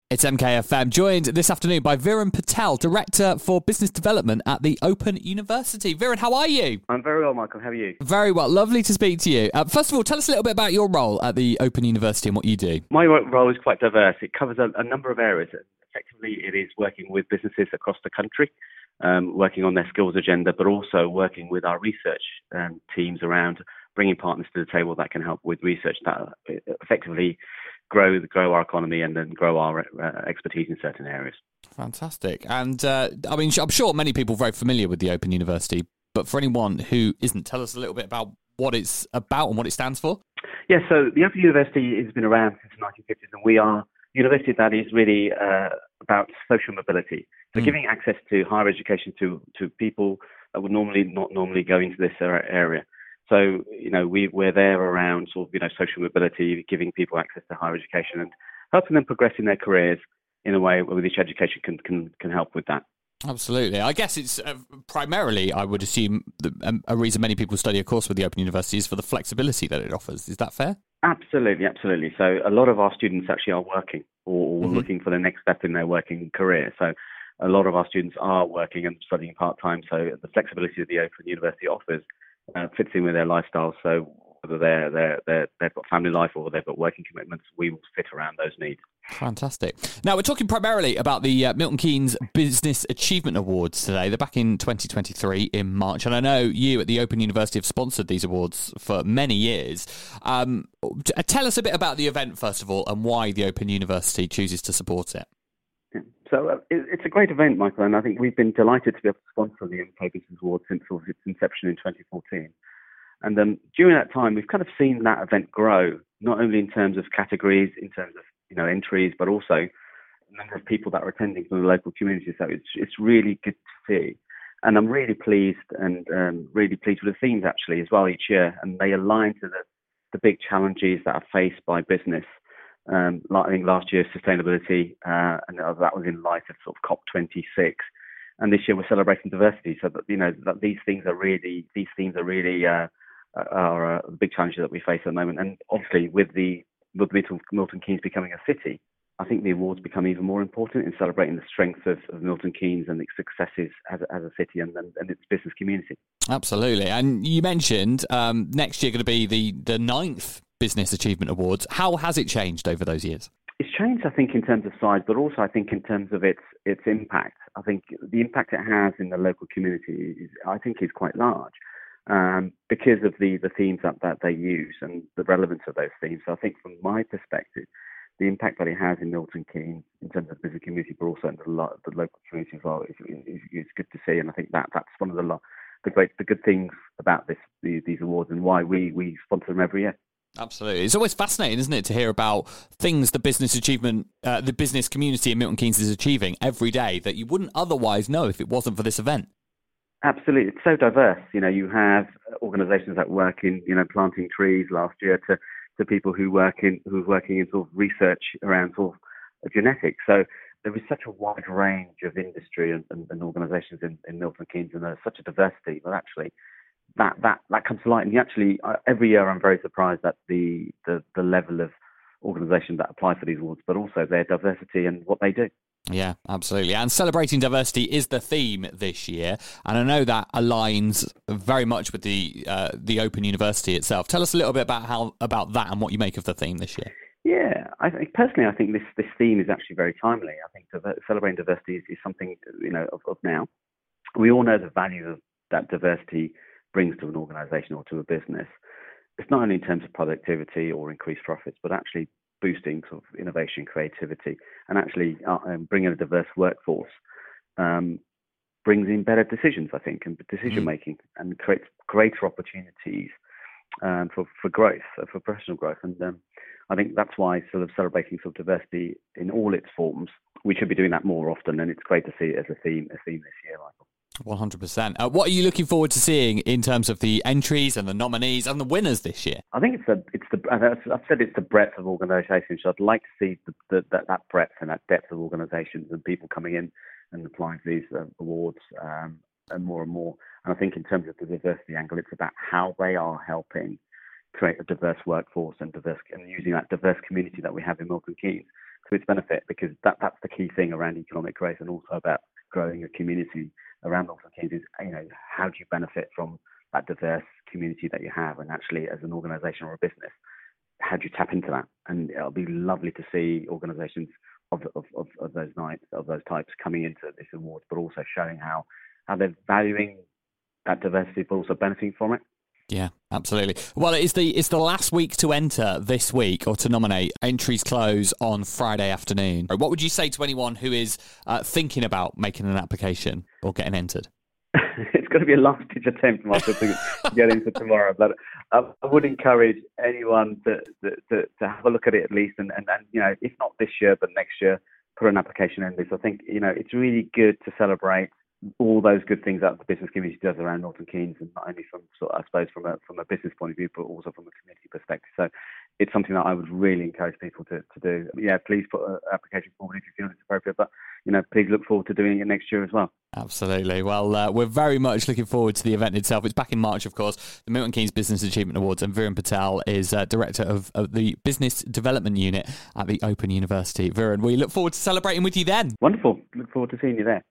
It's MKFM, joined this afternoon by Viren Patel, Director for Business Development at the Open University. Viren, how are you? I'm very well, Michael. How are you? Very well. Lovely to speak to you. First of all, tell us a little bit about your role at the Open University and what you do. My role is quite diverse. It covers a number of areas. Effectively, it is working with businesses across the country, working on their skills agenda, but also working with our research teams around bringing partners to the table that can help with research that effectively grow our economy and then grow our expertise in certain areas. Fantastic. And I'm sure many people are very familiar with the Open University, but for anyone who isn't, tell us a little bit about what it's about and what it stands for. Yes, so the Open University has been around since the 1950s, and we are a university that is really about social mobility. So giving access to higher education to people that would not normally go into this area. So, we're there around social mobility, giving people access to higher education and helping them progress in their careers in a way where which education can help with that. Absolutely. I guess it's primarily, I would assume, a reason many people study a course with the Open University is for the flexibility that it offers. Is that fair? Absolutely. So a lot of our students actually are working or looking for the next step in their working career. So a lot of our students are working and studying part-time. So the flexibility that the Open University offers fits in with their lifestyle. So whether they've got family life or they've got working commitments, we will fit around those needs. Fantastic. Now, we're talking primarily about the Milton Keynes Business Achievement Awards today. They're back in 2023 in March, and I know you at the Open University have sponsored these awards for many years. Tell us a bit about the event, first of all, and why the Open University chooses to support it. So it's a great event, Michael, and I think we've been delighted to be able to sponsor the MK Business Awards since its inception in 2014. And during that time, we've kind of seen that event grow, not only in terms of categories, in terms of entries, but also the number of people that are attending from the local community. So it's really good to see. And I'm really pleased and really pleased with the themes actually as well each year, and they align to the big challenges that are faced by business. I think last year sustainability, and that was in light of sort of COP26, and this year we're celebrating diversity. So that that these themes are really are big challenges that we face at the moment. And obviously with Milton Keynes becoming a city, I think the awards become even more important in celebrating the strength of Milton Keynes and its successes as a city and its business community. Absolutely. And you mentioned next year going to be the ninth Business Achievement Awards. How has it changed over those years? It's changed, I think, in terms of size, but also I think in terms of its impact. I think the impact it has in the local community is quite large because of the themes that they use and the relevance of those themes. So I think from my perspective, the impact that it has in Milton Keynes in terms of business community, but also in the local community as well, is good to see. And I think that's one of the good things about these awards and why we sponsor them every year. Absolutely. It's always fascinating, isn't it, to hear about things the business community in Milton Keynes is achieving every day that you wouldn't otherwise know if it wasn't for this event. Absolutely. It's so diverse. You have organisations that work in, planting trees last year to people who's working in sort of research around sort of genetics. So there is such a wide range of industry and organisations in Milton Keynes, and there's such a diversity. But actually, that comes to light. And actually, every year I'm very surprised at the level of organisations that apply for these awards, but also their diversity and what they do. Yeah, absolutely. And celebrating diversity is the theme this year, and I know that aligns very much with the Open University itself. Tell us a little bit about that and what you make of the theme this year. Yeah, I think this theme is actually very timely. I think celebrating diversity is something of now. We all know the value that diversity brings to an organisation or to a business. It's not only in terms of productivity or increased profits, but actually boosting sort of innovation, creativity, and actually bringing a diverse workforce brings in better decisions, I think, and decision making, and creates greater opportunities for growth, for professional growth. And I think that's why sort of celebrating sort of diversity in all its forms, we should be doing that more often. And it's great to see it as a theme this year, Michael. 100%. What are you looking forward to seeing in terms of the entries and the nominees and the winners this year? I think I've said it's the breadth of organisations. So I'd like to see that breadth and that depth of organisations and people coming in and applying for these awards and more. And I think in terms of the diversity angle, it's about how they are helping create a diverse workforce and using that diverse community that we have in Milton Keynes to its benefit, because that's thing around economic growth and also about growing a community around Milton Keynes is, how do you benefit from that diverse community that you have? And actually, as an organisation or a business, how do you tap into that? And it'll be lovely to see organisations of those types coming into this awards, but also showing how they're valuing that diversity, but also benefiting from it. Yeah, absolutely. Well, it's the last week to enter this week or to nominate. Entries close on Friday afternoon. What would you say to anyone who is thinking about making an application or getting entered? It's going to be a last-ditch attempt, Michael, to get into tomorrow. But I would encourage anyone to have a look at it at least, and if not this year, but next year, put an application in this. I think it's really good to celebrate all those good things that the business community does around Milton Keynes, and not only from a business point of view, but also from a community perspective. So it's something that I would really encourage people to do. Yeah, please put an application forward if you feel it's appropriate, but please look forward to doing it next year as well. Absolutely. Well, we're very much looking forward to the event itself. It's back in March, of course, the Milton Keynes Business Achievement Awards, and Viren Patel is Director of the Business Development Unit at the Open University. Viren, we look forward to celebrating with you then. Wonderful. Look forward to seeing you there.